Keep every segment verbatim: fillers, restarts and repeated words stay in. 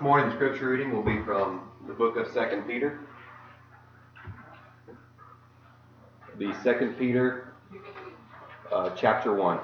morning's scripture reading will be from the book of Second Peter. The Second Peter, uh, chapter one,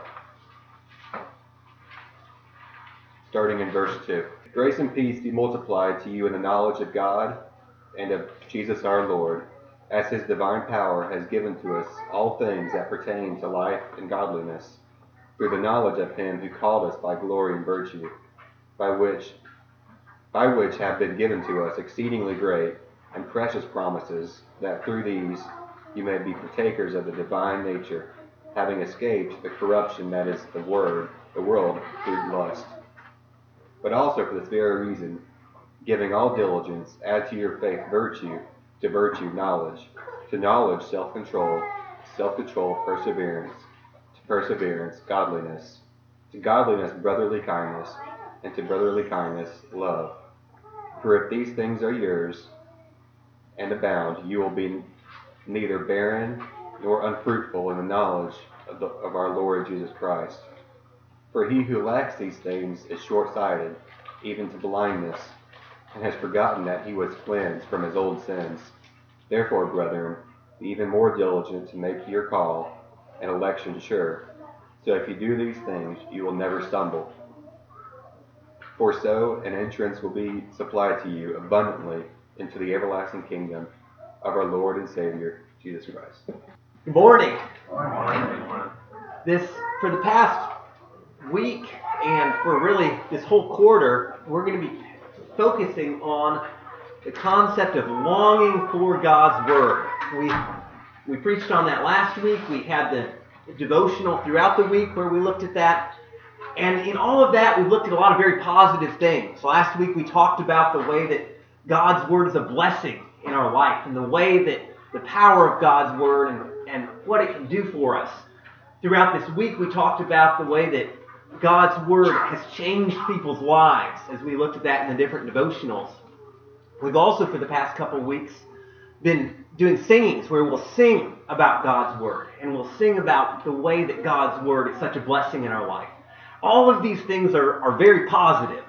starting in verse two. Grace and peace be multiplied to you in the knowledge of God and of Jesus our Lord, as his divine power has given to us all things that pertain to life and godliness, through the knowledge of him who called us by glory and virtue, by which by which have been given to us exceedingly great and precious promises, that through these you may be partakers of the divine nature, having escaped the corruption that is the word, the world through lust. But also for this very reason, giving all diligence, add to your faith virtue, to virtue knowledge, to knowledge self-control, self-control perseverance, to perseverance godliness, to godliness brotherly kindness, and to brotherly kindness love. For if these things are yours and abound, you will be neither barren nor unfruitful in the knowledge of, the, of our Lord Jesus Christ. For he who lacks these things is short-sighted, even to blindness, and has forgotten that he was cleansed from his old sins. Therefore, brethren, be even more diligent to make your call and election sure. So if you do these things, you will never stumble. For so an entrance will be supplied to you abundantly into the everlasting kingdom of our Lord and Savior, Jesus Christ. Good morning. Good morning. This, for the past week and for really this whole quarter, we're going to be focusing on the concept of longing for God's Word. We we preached on that last week. We had the devotional throughout the week where we looked at that. And in all of that, we looked at a lot of very positive things. Last week we talked about the way that God's Word is a blessing in our life and the way that the power of God's Word and, and what it can do for us. Throughout this week we talked about the way that God's Word has changed people's lives as we looked at that in the different devotionals. We've also, for the past couple of weeks, been doing singings where we'll sing about God's Word and we'll sing about the way that God's Word is such a blessing in our life. All of these things are, are very positive.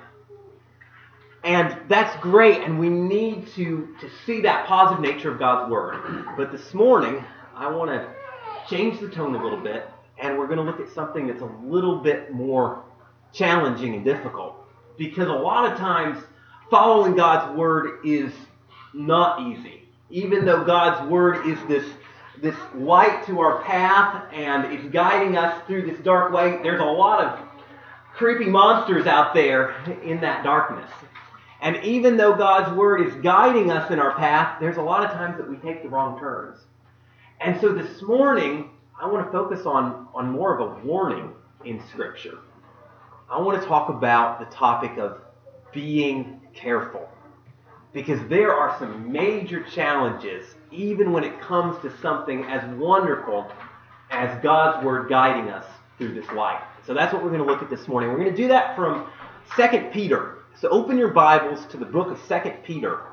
And that's great, and we need to, to see that positive nature of God's Word. But this morning, I want to change the tone a little bit, and we're going to look at something that's a little bit more challenging and difficult. Because a lot of times, following God's Word is not easy. Even though God's Word is this, this light to our path, and it's guiding us through this dark way, there's a lot of creepy monsters out there in that darkness. And even though God's Word is guiding us in our path, there's a lot of times that we take the wrong turns. And so this morning, I want to focus on, on more of a warning in Scripture. I want to talk about the topic of being careful. Because there are some major challenges, even when it comes to something as wonderful as God's Word guiding us through this life. So that's what we're going to look at this morning. We're going to do that from Second Peter. So open your Bibles to the book of Second Peter.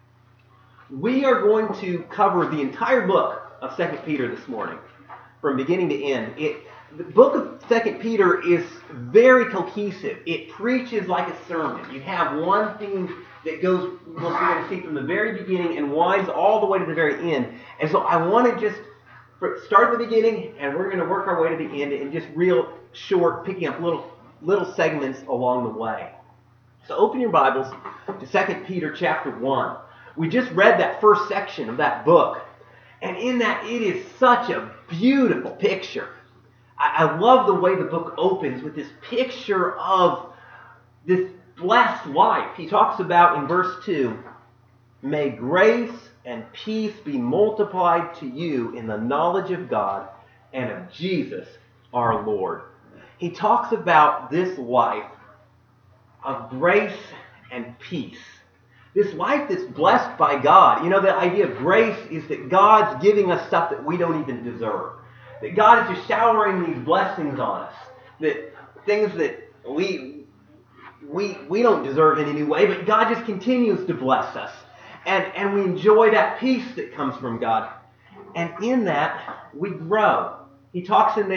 We are going to cover the entire book of Second Peter this morning, from beginning to end. It, the book of Second Peter is very cohesive. It preaches like a sermon. You have one theme that goes, we're going to see from the very beginning and winds all the way to the very end. And so I want to just start at the beginning, and we're going to work our way to the end and just real short, picking up little little segments along the way. So open your Bibles to Second Peter chapter one. We just read that first section of that book, and in that it is such a beautiful picture. I, I love the way the book opens with this picture of this blessed life. He talks about in verse two, "May grace and peace be multiplied to you in the knowledge of God and of Jesus our Lord." He talks about this life of grace and peace. This life that's blessed by God. You know, the idea of grace is that God's giving us stuff that we don't even deserve. That God is just showering these blessings on us. That things that we we we don't deserve in any way, but God just continues to bless us. And, and we enjoy that peace that comes from God. And in that, we grow. He talks in there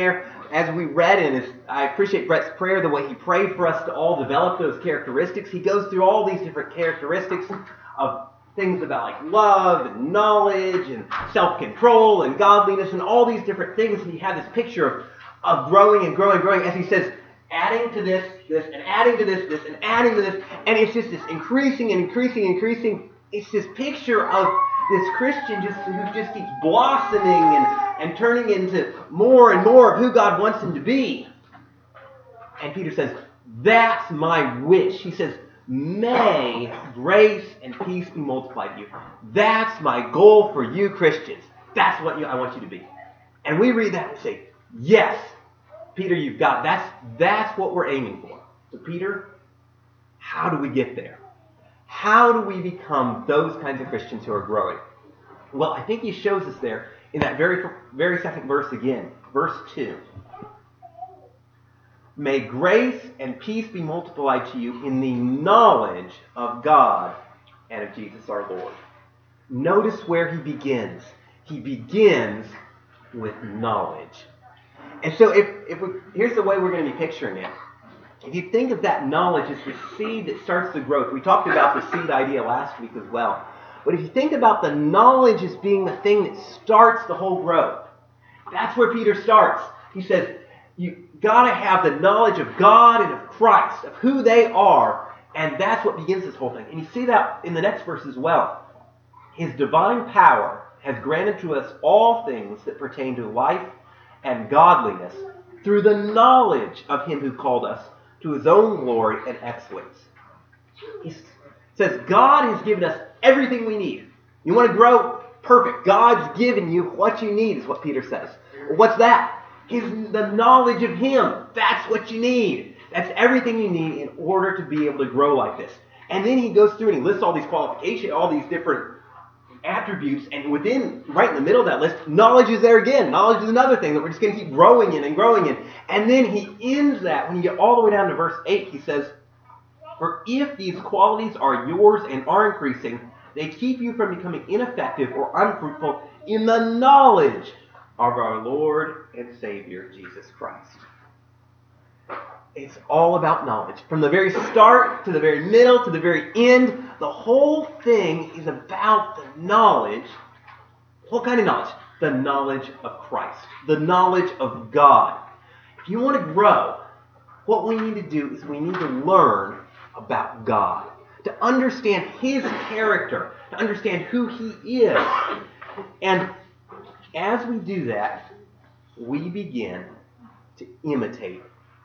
as we read in his, I appreciate Brett's prayer, the way he prayed for us to all develop those characteristics. He goes through all these different characteristics of things about like love and knowledge and self-control and godliness and all these different things. And you have this picture of, of growing and growing and growing as he says, adding to this, this, and adding to this, this, and adding to this. And it's just this increasing and increasing and increasing. It's this picture of this Christian just who just keeps blossoming and, and turning into more and more of who God wants him to be. And Peter says, that's my wish. He says, may grace and peace be multiplied to you. That's my goal for you Christians. That's what you, I want you to be. And we read that and say, yes, Peter, you've got, that's, that's what we're aiming for. So Peter, how do we get there? How do we become those kinds of Christians who are growing? Well, I think he shows us there in that very, very second verse again, verse two. May grace and peace be multiplied to you in the knowledge of God and of Jesus our Lord. Notice where he begins. He begins with knowledge. And so if, if we, here's the way we're going to be picturing it. If you think of that knowledge as the seed that starts the growth, we talked about the seed idea last week as well. But if you think about the knowledge as being the thing that starts the whole growth, that's where Peter starts. He says, you got to have the knowledge of God and of Christ, of who they are, and that's what begins this whole thing. And you see that in the next verse as well. His divine power has granted to us all things that pertain to life and godliness through the knowledge of him who called us to his own glory and excellence. He says God has given us everything we need. You want to grow? Perfect. God's given you what you need, is what Peter says. Well, what's that? His, the knowledge of him. That's what you need. That's everything you need in order to be able to grow like this. And then he goes through and he lists all these qualifications, all these different attributes, and within, right in the middle of that list, knowledge is there again. Knowledge is another thing that we're just going to keep growing in and growing in. And then he ends that, when you get all the way down to verse eight, he says, for if these qualities are yours and are increasing, they keep you from becoming ineffective or unfruitful in the knowledge of our Lord and Savior, Jesus Christ. It's all about knowledge. From the very start to the very middle to the very end, the whole thing is about the knowledge. What kind of knowledge? The knowledge of Christ. The knowledge of God. If you want to grow, what we need to do is we need to learn about God. To understand his character. To understand who he is. And as we do that, we begin to imitate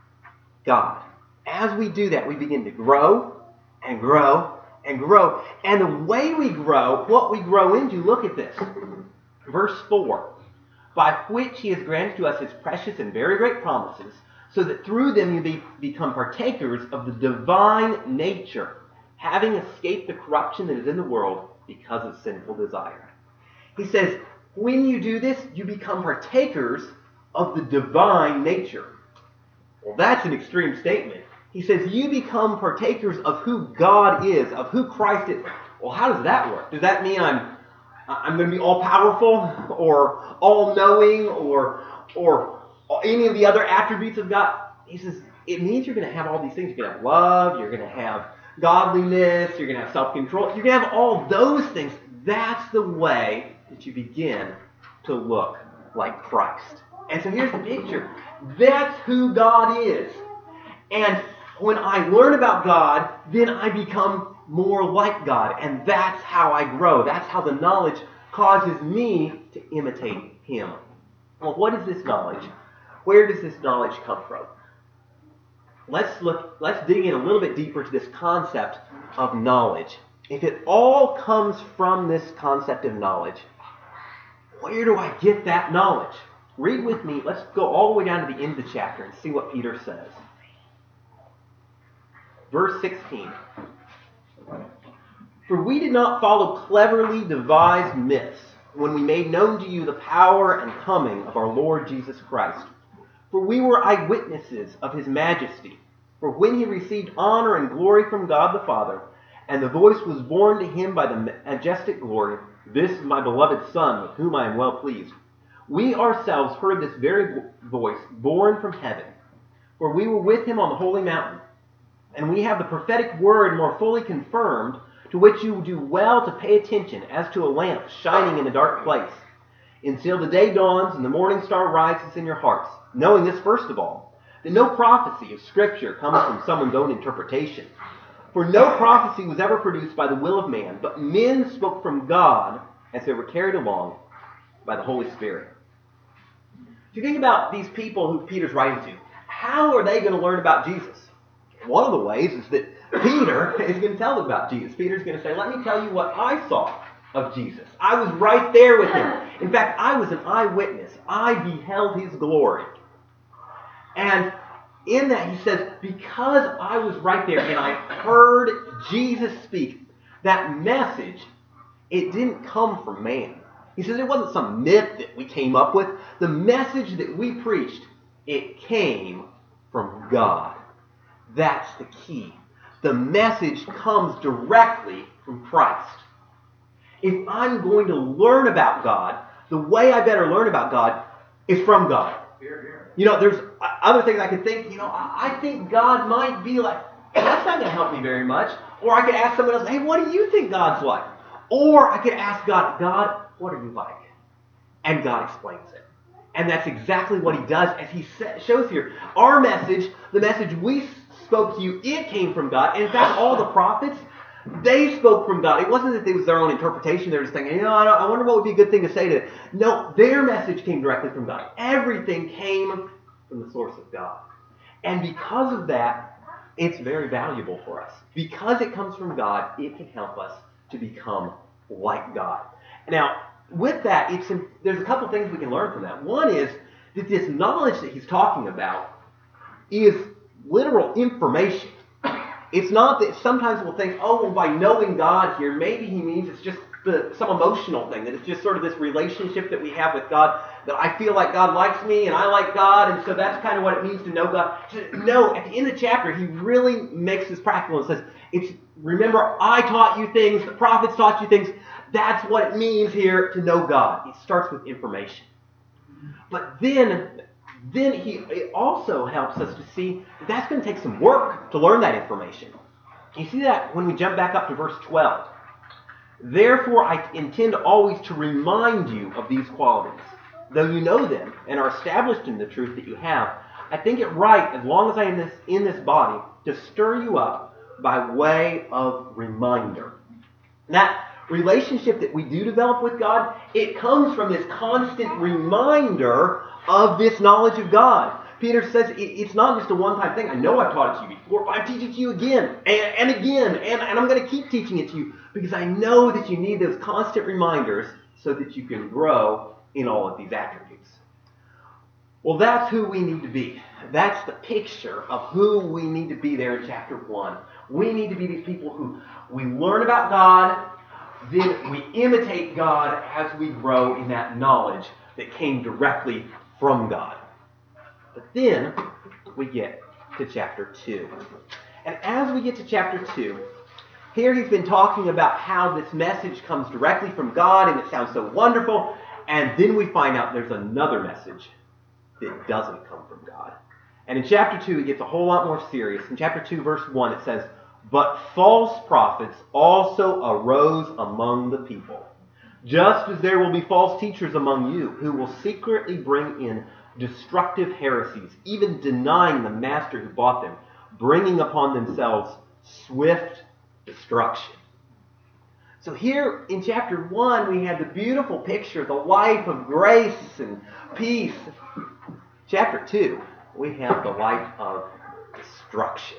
God. As we do that, we begin to grow and grow and grow. And the way we grow, what we grow into, look at this. Verse four. By which he has granted to us his precious and very great promises, so that through them you be, become partakers of the divine nature, having escaped the corruption that is in the world because of sinful desire. He says, when you do this, you become partakers of the divine nature. Well, that's an extreme statement. He says, you become partakers of who God is, of who Christ is. Well, how does that work? Does that mean I'm I'm going to be all-powerful or all-knowing or, or any of the other attributes of God? He says, it means you're going to have all these things. You're going to have love, you're going to have godliness, you're going to have self-control. You're going to have all those things. That's the way that you begin to look like Christ. And so here's the picture. That's who God is. And when I learn about God, then I become more like God. And that's how I grow. That's how the knowledge causes me to imitate him. Well, what is this knowledge? Where does this knowledge come from? Let's look, let's dig in a little bit deeper to this concept of knowledge. If it all comes from this concept of knowledge, where do I get that knowledge? Read with me. Let's go all the way down to the end of the chapter and see what Peter says. Verse sixteen. For we did not follow cleverly devised myths when we made known to you the power and coming of our Lord Jesus Christ. For we were eyewitnesses of his majesty. For when he received honor and glory from God the Father, and the voice was borne to him by the majestic glory, this is my beloved Son, with whom I am well pleased. We ourselves heard this very voice born from heaven, for we were with him on the holy mountain. And we have the prophetic word more fully confirmed, to which you do well to pay attention as to a lamp shining in a dark place, until the day dawns and the morning star rises in your hearts, knowing this first of all, that no prophecy of Scripture comes from someone's own interpretation. For no prophecy was ever produced by the will of man, but men spoke from God as they were carried along by the Holy Spirit. If you think about these people who Peter's writing to, how are they going to learn about Jesus? One of the ways is that Peter is going to tell them about Jesus. Peter's going to say, let me tell you what I saw of Jesus. I was right there with him. In fact, I was an eyewitness. I beheld his glory. And in that he says, because I was right there and I heard Jesus speak, that message, it didn't come from man. He says it wasn't some myth that we came up with. The message that we preached, it came from God. That's the key. The message comes directly from Christ. If I'm going to learn about God, the way I better learn about God is from God. You know, there's other things I could think, you know, I think God might be like, that's not going to help me very much. Or I could ask someone else, hey, what do you think God's like? Or I could ask God, God, what are you like? And God explains it. And that's exactly what he does as he shows here. Our message, the message we spoke to you, it came from God. And in fact, all the prophets, they spoke from God. It wasn't that it was their own interpretation. They were just thinking, you know, I, I wonder what would be a good thing to say to it. No, their message came directly from God. Everything came from the source of God. And because of that, it's very valuable for us. Because it comes from God, it can help us to become like God. Now, with that, it's there's a couple things we can learn from that. One is that this knowledge that he's talking about is literal information. It's not that sometimes we'll think, oh, well, by knowing God here, maybe he means it's just the, some emotional thing, that it's just sort of this relationship that we have with God, that I feel like God likes me and I like God, and so that's kind of what it means to know God. No, at the end of the chapter, he really makes this practical and says, "It's remember, I taught you things, the prophets taught you things. That's what it means here to know God." It starts with information. But then, then he it also helps us to see that that's going to take some work to learn that information. You see that when we jump back up to verse twelve. "Therefore I intend always to remind you of these qualities. Though you know them and are established in the truth that you have, I think it right, as long as I am this, in this body, to stir you up by way of reminder." That relationship that we do develop with God, it comes from this constant reminder of this knowledge of God. Peter says it, it's not just a one-time thing. I know I've taught it to you before, but I'm teaching it to you again and, and again, and, and I'm going to keep teaching it to you because I know that you need those constant reminders so that you can grow in all of these attributes. Well, that's who we need to be. That's the picture of who we need to be there in chapter one. We need to be these people who we learn about God, then we imitate God as we grow in that knowledge that came directly from God. But then we get to chapter two. And as we get to chapter two, here he's been talking about how this message comes directly from God and it sounds so wonderful. And then we find out there's another message that doesn't come from God. And in chapter two, it gets a whole lot more serious. In chapter two, verse one, it says, "But false prophets also arose among the people, just as there will be false teachers among you, who will secretly bring in destructive heresies, even denying the master who bought them, bringing upon themselves swift destruction." So here in chapter one, we had the beautiful picture of the life of grace and peace. Chapter two, we have the life of destruction.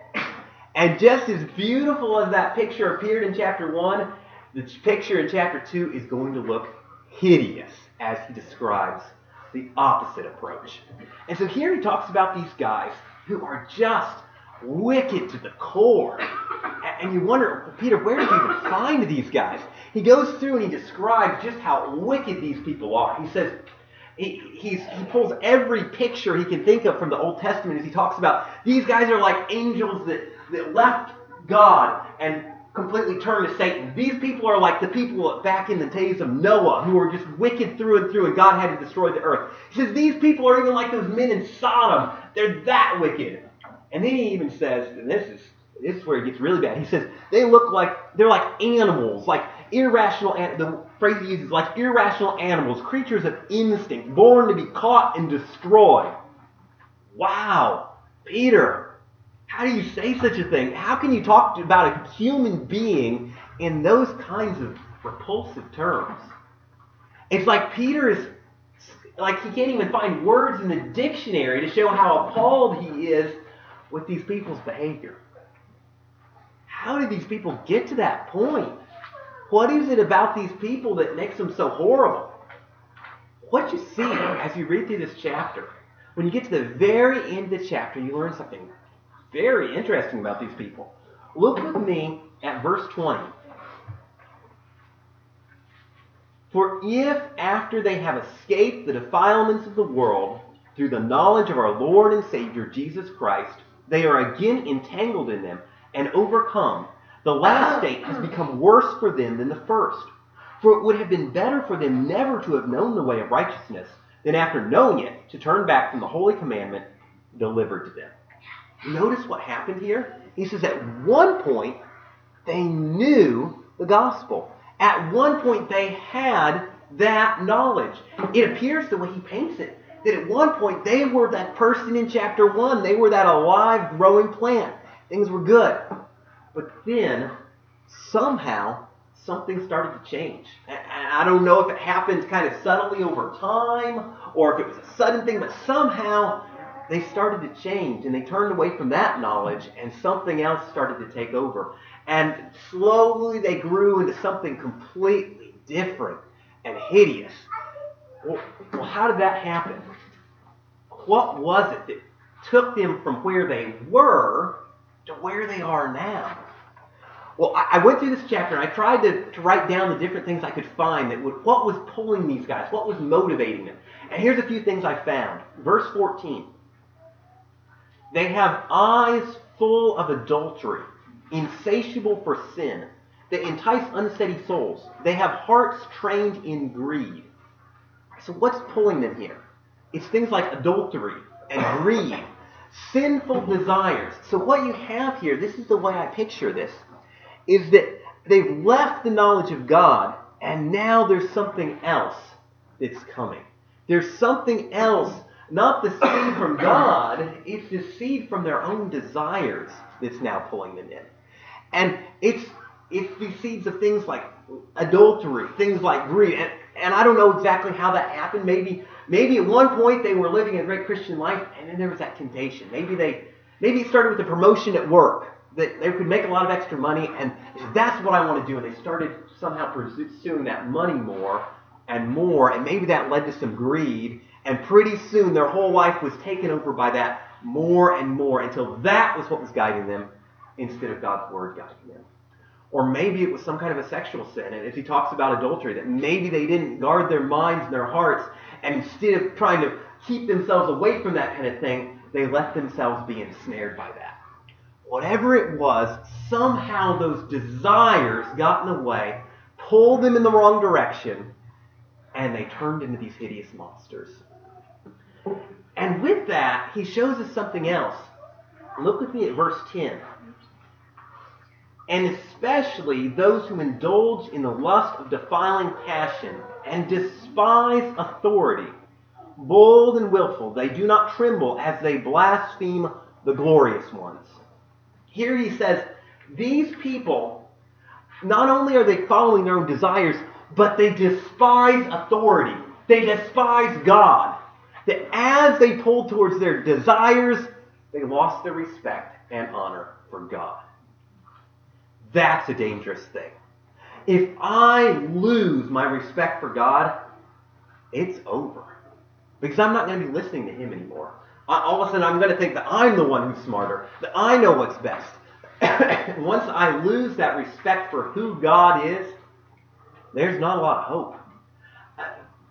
And just as beautiful as that picture appeared in chapter one, the picture in chapter two is going to look hideous as he describes the opposite approach. And so here he talks about these guys who are just wicked to the core. And you wonder, Peter, where did you even find these guys? He goes through and he describes just how wicked these people are. He says, he, he's, he pulls every picture he can think of from the Old Testament as he talks about these guys are like angels that, that left God and completely turned to Satan. These people are like the people back in the days of Noah who were just wicked through and through, and God had to destroy the earth. He says these people are even like those men in Sodom. They're that wicked. And then he even says, and this is this is where it gets really bad. He says they look like they're like animals, like irrational. The phrase he uses, like irrational animals, creatures of instinct, born to be caught and destroyed. Wow, Peter, how do you say such a thing? How can you talk about a human being in those kinds of repulsive terms? It's like Peter is, like he can't even find words in the dictionary to show how appalled he is with these people's behavior. How did these people get to that point? What is it about these people that makes them so horrible? What you see as you read through this chapter, when you get to the very end of the chapter, you learn something very interesting about these people. Look with me at verse twenty. For if after they have escaped the defilements of the world through the knowledge of our Lord and Savior Jesus Christ, they are again entangled in them and overcome, the last state has become worse for them than the first. For it would have been better for them never to have known the way of righteousness than after knowing it to turn back from the holy commandment delivered to them. Notice what happened here. He says at one point they knew the gospel. At one point they had that knowledge. It appears the way he paints it, that at one point they were that person in chapter one. They were that alive, growing plant. Things were good. But then, somehow, something started to change. And I don't know if it happened kind of subtly over time, or if it was a sudden thing, but somehow they started to change, and they turned away from that knowledge, and something else started to take over. And slowly they grew into something completely different and hideous. Well, well how did that happen? What was it that took them from where they were to where they are now? Well, I went through this chapter and I tried to, to write down the different things I could find that would, what was pulling these guys, what was motivating them. And here's a few things I found. Verse fourteen. They have eyes full of adultery, insatiable for sin, that entice unsteady souls. They have hearts trained in greed. So what's pulling them here? It's things like adultery and greed, sinful desires. So what you have here, this is the way I picture this, is that they've left the knowledge of God, and now there's something else that's coming. There's something else, not the seed from God, it's the seed from their own desires that's now pulling them in. And it's it's these seeds of things like adultery, things like greed. And, and I don't know exactly how that happened. Maybe maybe at one point they were living a great Christian life, and then there was that temptation. Maybe they maybe it started with a promotion at work, that they could make a lot of extra money, and they said, that's what I want to do. And they started somehow pursuing that money more and more, and maybe that led to some greed, and pretty soon their whole life was taken over by that more and more, until that was what was guiding them instead of God's word guiding them. Or maybe it was some kind of a sexual sin, and as he talks about adultery, that maybe they didn't guard their minds and their hearts, and instead of trying to keep themselves away from that kind of thing, they let themselves be ensnared by that. Whatever it was, somehow those desires got in the way, pulled them in the wrong direction, and they turned into these hideous monsters. And with that, he shows us something else. Look with me at verse ten. And especially those who indulge in the lust of defiling passion and despise authority, bold and willful, they do not tremble as they blaspheme the glorious ones. Here he says, these people, not only are they following their own desires, but they despise authority. They despise God. That as they pulled towards their desires, they lost their respect and honor for God. That's a dangerous thing. If I lose my respect for God, it's over. Because I'm not going to be listening to him anymore. All of a sudden, I'm going to think that I'm the one who's smarter, that I know what's best. Once I lose that respect for who God is, there's not a lot of hope.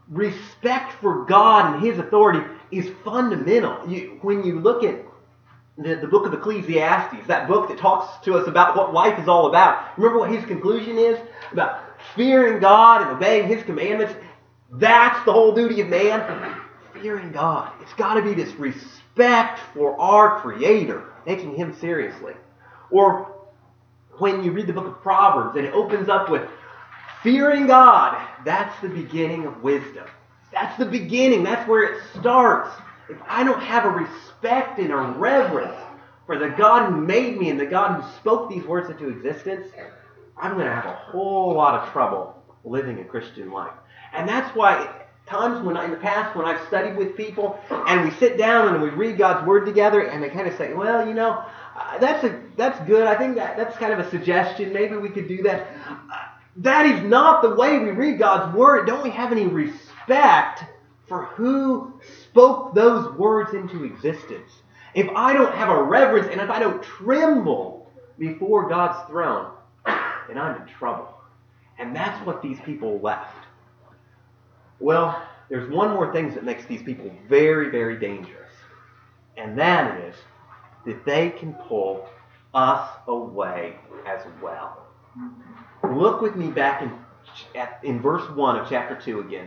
Respect for God and his authority is fundamental. You, when you look at the, the book of Ecclesiastes, that book that talks to us about what life is all about. Remember what his conclusion is? About fearing God and obeying his commandments. That's the whole duty of man. Fearing God. It's got to be this respect for our Creator, taking him seriously. Or when you read the book of Proverbs and it opens up with fearing God, that's the beginning of wisdom. That's the beginning. That's where it starts. If I don't have a respect and a reverence for the God who made me and the God who spoke these words into existence, I'm going to have a whole lot of trouble living a Christian life. And that's why times when I, in the past when I've studied with people and we sit down and we read God's Word together and they kind of say, well, you know, uh, that's a that's good. I think that that's kind of a suggestion. Maybe we could do that. Uh, that is not the way we read God's Word. Don't we have any respect for who spoke those words into existence? If I don't have a reverence and if I don't tremble before God's throne, then I'm in trouble. And that's what these people left. Well, there's one more thing that makes these people very, very dangerous. And that is that they can pull us away as well. Look with me back in, in verse one of chapter two again.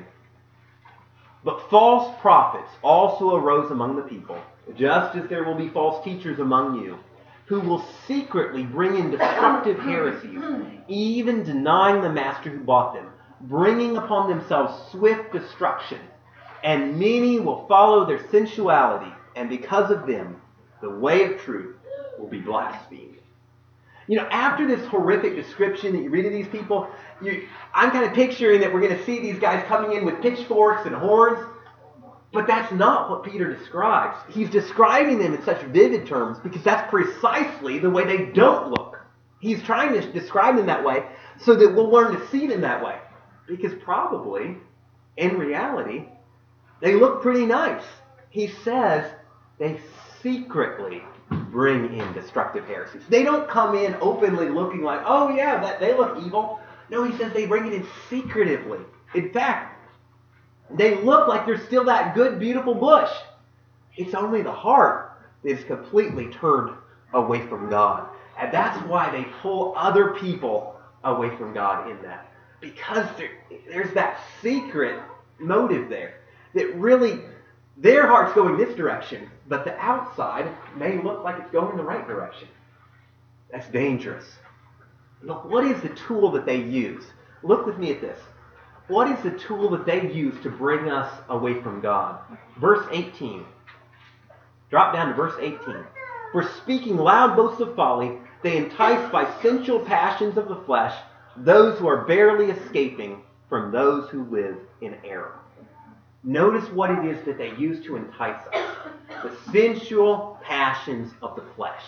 But false prophets also arose among the people, just as there will be false teachers among you, who will secretly bring in destructive heresies, even denying the master who bought them, bringing upon themselves swift destruction. And many will follow their sensuality, and because of them, the way of truth will be blasphemed. You know, after this horrific description that you read of these people, you, I'm kind of picturing that we're going to see these guys coming in with pitchforks and horns. But that's not what Peter describes. He's describing them in such vivid terms because that's precisely the way they don't look. He's trying to describe them that way so that we'll learn to see them that way. Because probably, in reality, they look pretty nice. He says they secretly bring in destructive heresies. They don't come in openly looking like, oh yeah, that they look evil. No, he says they bring it in secretively. In fact, they look like they're still that good, beautiful bush. It's only the heart that is completely turned away from God. And that's why they pull other people away from God in that. Because there, there's that secret motive there. That really, their heart's going this direction, but the outside may look like it's going the right direction. That's dangerous. Look, what is the tool that they use? Look with me at this. What is the tool that they use to bring us away from God? Verse eighteen. Drop down to verse eighteen. For speaking loud boasts of folly, they entice by sensual passions of the flesh those who are barely escaping from those who live in error. Notice what it is that they use to entice us. The sensual passions of the flesh.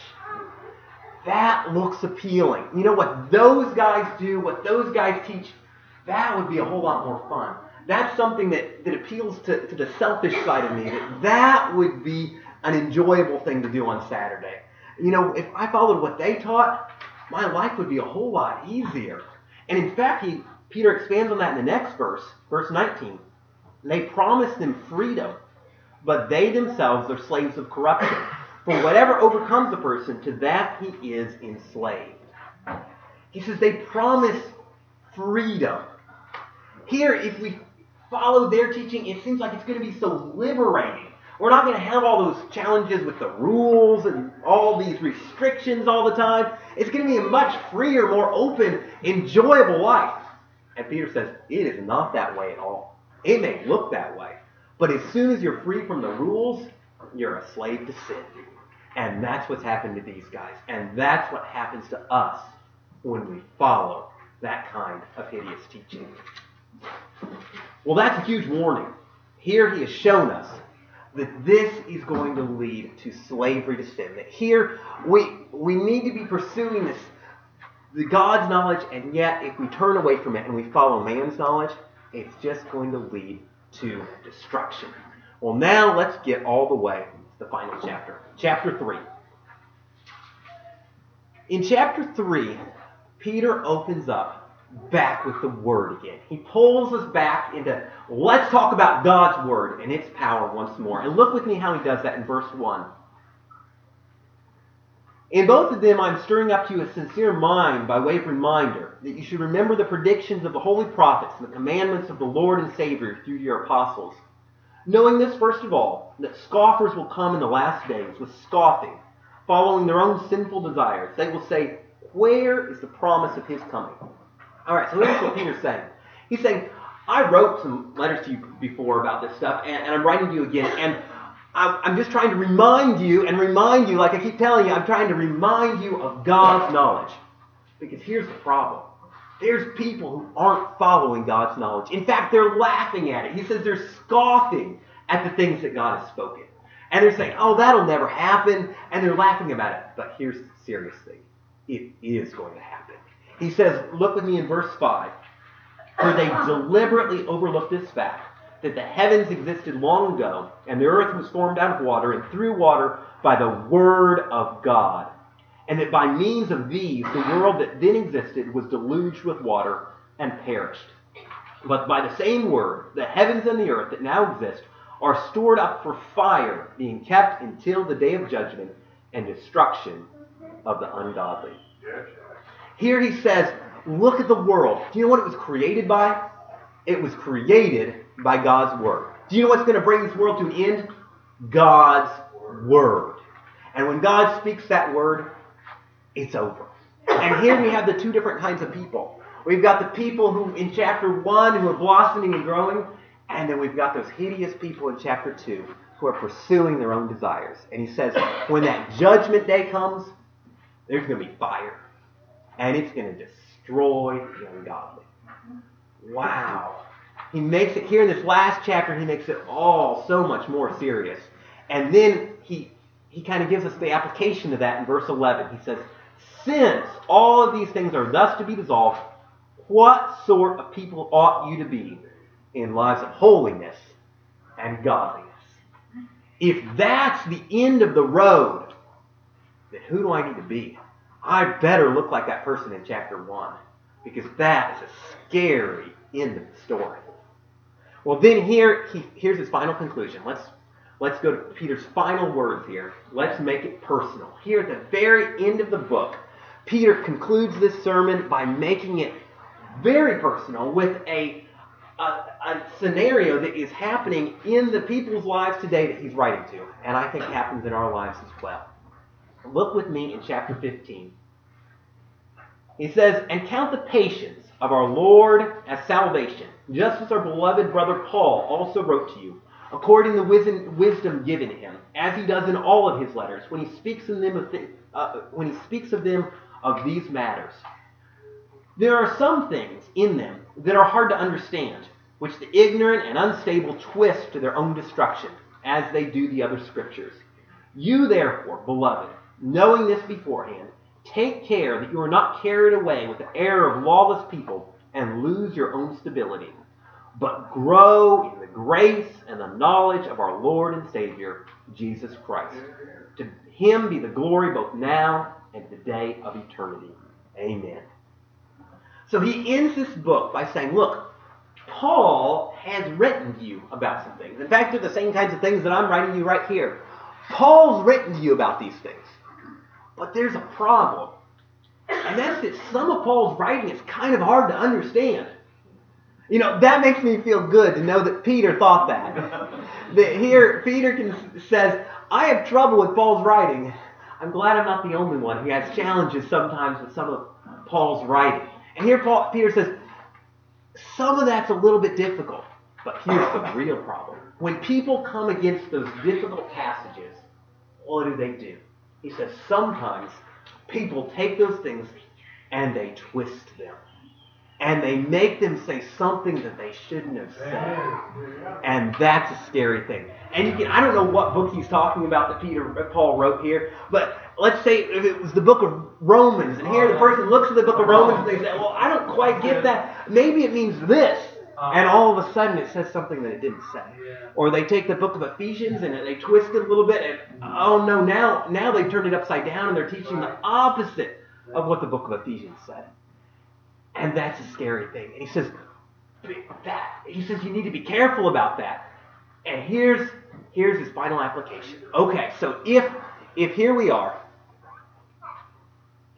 That looks appealing. You know what those guys do, what those guys teach, that would be a whole lot more fun. That's something that, that appeals to, to the selfish side of me. That that would be an enjoyable thing to do on Saturday. You know, if I followed what they taught, my life would be a whole lot easier. And in fact, he, Peter expands on that in the next verse, verse nineteen. They promise them freedom, but they themselves are slaves of corruption. For whatever overcomes a person, to that he is enslaved. He says they promise freedom. Here, if we follow their teaching, it seems like it's going to be so liberating. We're not going to have all those challenges with the rules and all these restrictions all the time. It's going to be a much freer, more open, enjoyable life. And Peter says, it is not that way at all. It may look that way. But as soon as you're free from the rules, you're a slave to sin. And that's what's happened to these guys. And that's what happens to us when we follow that kind of hideous teaching. Well, that's a huge warning. Here he has shown us that this is going to lead to slavery to sin. That here we we need to be pursuing this, the God's knowledge, and yet if we turn away from it and we follow man's knowledge, it's just going to lead to destruction. Well, now let's get all the way to the final chapter. Chapter three. In chapter three, Peter opens up back with the Word again. He pulls us back into, let's talk about God's Word and its power once more. And look with me how he does that in verse one. In both of them, I'm stirring up to you a sincere mind by way of reminder that you should remember the predictions of the holy prophets and the commandments of the Lord and Savior through your apostles. Knowing this, first of all, that scoffers will come in the last days with scoffing, following their own sinful desires. They will say, where is the promise of his coming? All right, so here's what Peter's saying. He's saying, I wrote some letters to you before about this stuff, and, and I'm writing to you again, and I'm, I'm just trying to remind you and remind you, like I keep telling you, I'm trying to remind you of God's knowledge. Because here's the problem. There's people who aren't following God's knowledge. In fact, they're laughing at it. He says they're scoffing at the things that God has spoken. And they're saying, oh, that'll never happen. And they're laughing about it. But here's the serious thing. It is going to happen. He says, look with me in verse five. For they deliberately overlooked this fact, that the heavens existed long ago, and the earth was formed out of water and through water by the word of God. And that by means of these, the world that then existed was deluged with water and perished. But by the same word, the heavens and the earth that now exist are stored up for fire, being kept until the day of judgment and destruction of the ungodly. Here he says, look at the world. Do you know what it was created by? It was created by God's word. Do you know what's going to bring this world to an end? God's word. And when God speaks that word, it's over. And here we have the two different kinds of people. We've got the people who in chapter one who are blossoming and growing, and then we've got those hideous people in chapter two who are pursuing their own desires. And he says, when that judgment day comes, there's going to be fire. And it's going to destroy the ungodly. Wow. He makes it, here in this last chapter, he makes it all so much more serious. And then he he kind of gives us the application of that in verse eleven. He says, since all of these things are thus to be dissolved, what sort of people ought you to be in lives of holiness and godliness? If that's the end of the road, then who do I need to be? I better look like that person in chapter one, because that is a scary end of the story. Well, then here, he, here's his final conclusion. Let's let's go to Peter's final words here. Let's make it personal. Here at the very end of the book, Peter concludes this sermon by making it very personal with a, a, a scenario that is happening in the people's lives today that he's writing to, and I think happens in our lives as well. Look with me in chapter fifteen. He says, and count the patience of our Lord as salvation, just as our beloved brother Paul also wrote to you, according to the wisdom given him, as he does in all of his letters, when he speaks in them of th- uh, when he speaks of them of these matters. There are some things in them that are hard to understand, which the ignorant and unstable twist to their own destruction, as they do the other scriptures. You therefore, beloved, knowing this beforehand, take care that you are not carried away with the error of lawless people and lose your own stability, but grow in the grace and the knowledge of our Lord and Savior, Jesus Christ. To him be the glory both now and the day of eternity. Amen. So he ends this book by saying, look, Paul has written to you about some things. In fact, they're the same kinds of things that I'm writing to you right here. Paul's written to you about these things. But there's a problem. And that's that some of Paul's writing is kind of hard to understand. You know, that makes me feel good to know that Peter thought that. That here, Peter can, says, I have trouble with Paul's writing. I'm glad I'm not the only one. He has challenges sometimes with some of Paul's writing. And here Paul, Peter says, some of that's a little bit difficult. But here's the real problem. When people come against those difficult passages, what do they do? He says sometimes people take those things and they twist them. And they make them say something that they shouldn't have said. And that's a scary thing. And you can, I don't know what book he's talking about that Peter Paul wrote here, but let's say if it was the book of Romans, and here the person looks at the book of Romans and they say, well, I don't quite get that. Maybe it means this. And all of a sudden it says something that it didn't say. Or they take the book of Ephesians and they twist it a little bit, and oh no, now, now they've turned it upside down and they're teaching the opposite of what the book of Ephesians said. And that's a scary thing. And he says, that, he says you need to be careful about that. And here's here's his final application. Okay, so if if here we are,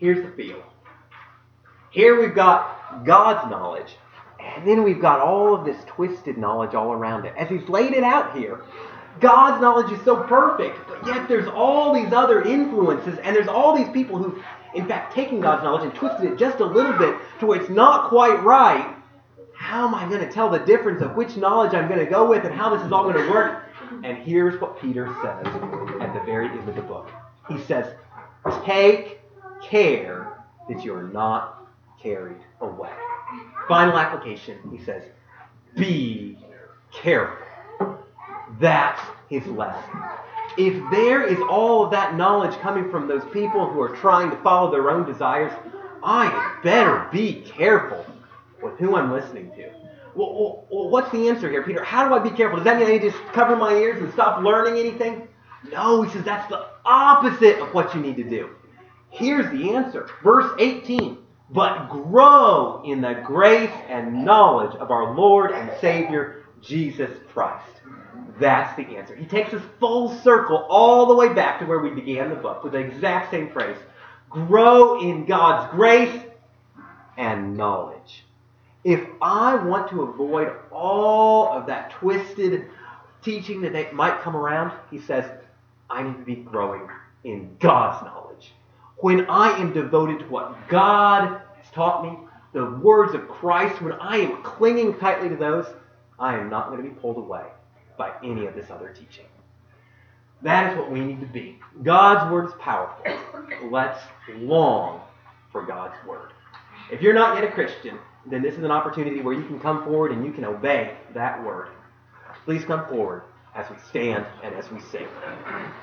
here's the feel. Here we've got God's knowledge, and then we've got all of this twisted knowledge all around it. As he's laid it out here, God's knowledge is so perfect, but yet there's all these other influences, and there's all these people who've, in fact, taken God's knowledge and twisted it just a little bit to where it's not quite right. How am I going to tell the difference of which knowledge I'm going to go with and how this is all going to work? And here's what Peter says at the very end of the book. He says, take care that you're not carried away. Final application, he says, be careful. That's his lesson. If there is all of that knowledge coming from those people who are trying to follow their own desires, I better be careful with who I'm listening to. Well, well, well, what's the answer here, Peter? How do I be careful? Does that mean I need to just cover my ears and stop learning anything? No, he says that's the opposite of what you need to do. Here's the answer. Verse eighteen. But grow in the grace and knowledge of our Lord and Savior, Jesus Christ. That's the answer. He takes us full circle all the way back to where we began the book with the exact same phrase. Grow in God's grace and knowledge. If I want to avoid all of that twisted teaching that they might come around, he says, I need to be growing in God's knowledge. When I am devoted to what God has taught me, the words of Christ, when I am clinging tightly to those, I am not going to be pulled away by any of this other teaching. That is what we need to be. God's word is powerful. Let's long for God's word. If you're not yet a Christian, then this is an opportunity where you can come forward and you can obey that word. Please come forward as we stand and as we sing.